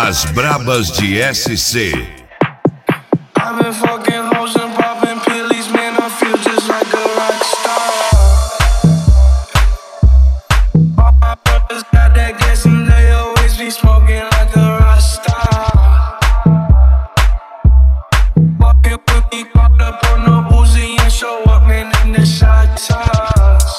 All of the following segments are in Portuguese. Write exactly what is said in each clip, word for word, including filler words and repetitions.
As Brabas de S C. I've been fucking hoes and popping pillies, man, I feel just like a rock star. All my brothers got that gas and they always be smoking like a rock star. Walking with me, caught up on the Uzi and show up, man, in the shot toss.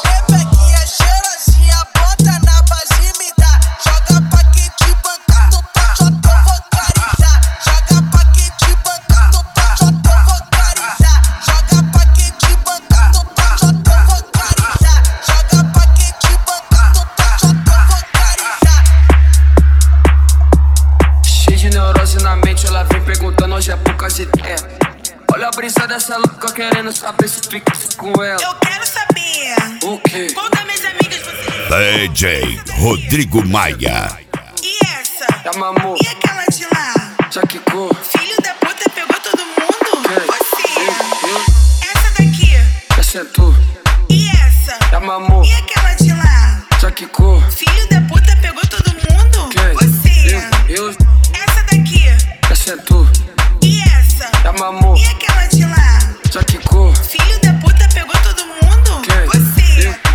Ela vem perguntando hoje é poucas ideias. Olha a brisa dessa louca querendo saber se fica com ela. Eu quero saber. O quê? Qual das minhas amigas você... D J Rodrigo Maia. E essa? Da Mamu. E aquela de lá? Já quicou. Filho da puta pegou todo mundo? Quem? Você. Eu, eu. Essa daqui? Essa é tu. E essa? Da Mamu. E aquela de lá? Já quicou. Filho da puta pegou todo mundo? Quem? Você. Eu, eu. Essa daqui? Essa é tu. E essa? Da Mamu. E aquela de lá? Já quicou. Filho da puta pegou todo mundo? Quem? Você. Eu.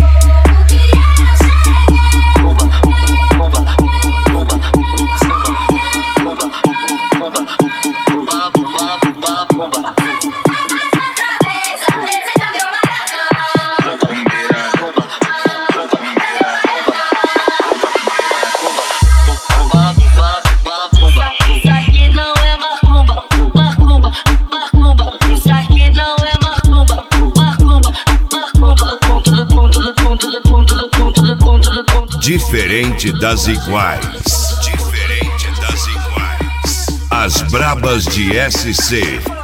Diferente das iguais. Diferente das iguais. As Brabas de S C.